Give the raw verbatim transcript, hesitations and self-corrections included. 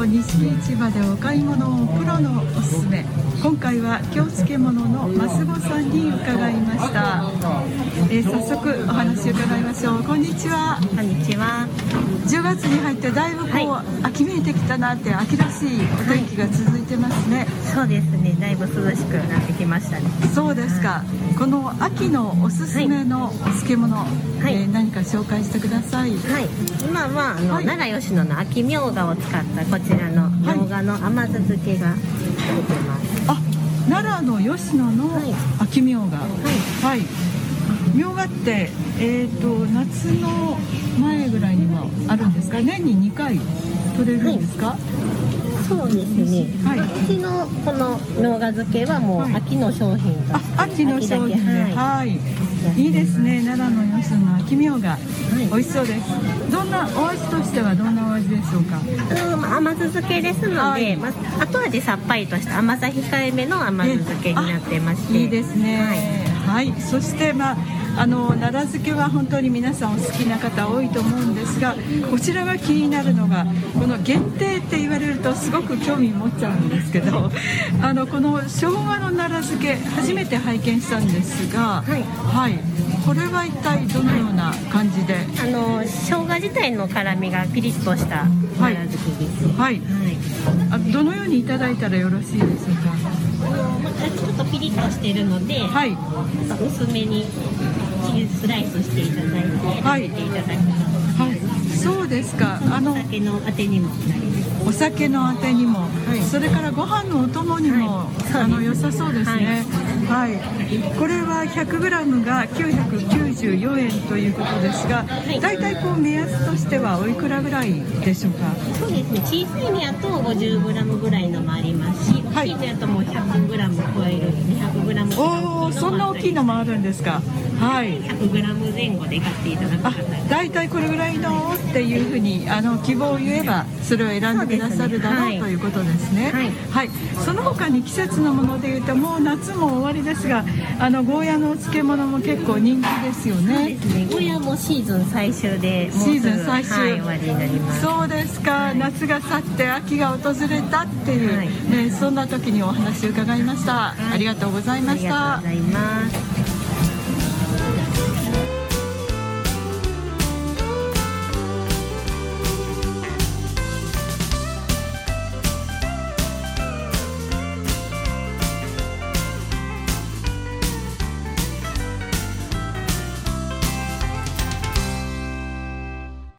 と西市場でお買い物をプロのおすすめ。今回は京漬物の増穂さんに伺いました。えー、早速お話伺いましょう。こんにちは。 こんにちは。 じゅうがつに入ってだいぶこう、はい、秋めいてきたなって、秋らしいお天気が続いてますね。 はい、そうですね。だいぶ涼しくなってきましたね。 そうですか。はい、この秋のおすすめのお漬物、はい、えー、何か紹介してください。 はい。今はあの、はい、奈良吉野の秋みょうがを使ったこちらのみょうがの甘酢漬けが出てます。 あ、奈良の吉野の秋みょうが。はい。はい。みょうがって、えーと、夏の前ぐらいにはあるんですか？年ににかい取れるんですか？はい、 そうですね。はい。秋のこのみょうが漬けはもう秋の商品として、 はい、秋の商品で、はい、はい、いいですね。奈良の吉野の秋みょうが、はい、美味しそうです。どんなお味としてはどんなお味でしょうか？ あの甘酢漬けですので、はい、まあ、後味さっぱりとした甘さ控えめの甘酢漬けになってまして、 いいですね。はい、はい、そしてまああの奈良漬けは本当に皆さんお好きな方多いと思うんですが、こちらが気になるのがこの限定って言われるとすごく興味持っちゃうんですけど、あのこの生姜の奈良漬け初めて拝見したんですが、はい、はい、これは一体どのような感じで？ あの生姜自体の辛みがピリッとした奈良漬けです。 はい、はい、あ、どのようにいただいたらよろしいでしょうか？ あのまたちょっとピリッとしているので、はい、薄めにスライスしていただいて、はい、食べていただきます。はい、 そうですか。あのお酒のあてにもなります。 お酒のあてにも、はい、それからご飯のお供にも、はい、あの良さそうですね。はい、はい、これは ひゃくグラム がきゅうひゃくきゅうじゅうよえんということですが、だいたいこう目安としてはおいくらぐらいでしょうか？ そうですね。小さいのやと ごじゅうグラム ぐらいのもありますし、大きいのやともう ひゃくグラム 超えるにひゃくグラム。 おお、そんな大きいのもあるんですか？はい。 ひゃくグラム 前後で買っていただく方が。 だいたいこれぐらいのっていうふうにあの希望を言えばそれを選んでくださるだろう、はい、ということですね。はい、はい、その他に季節のものでいうともう夏も終わりですが、あのゴーヤのお漬物も結構人気ですよね。 そうですね。ゴーヤもシーズン最終でもうすぐシーズン最終、はい、 終わりになります。 そうですか。はい、夏が去って秋が訪れたっていう、はい、ね、そんな時にお話を伺いました。はい、ありがとうございました。 ありがとうございます。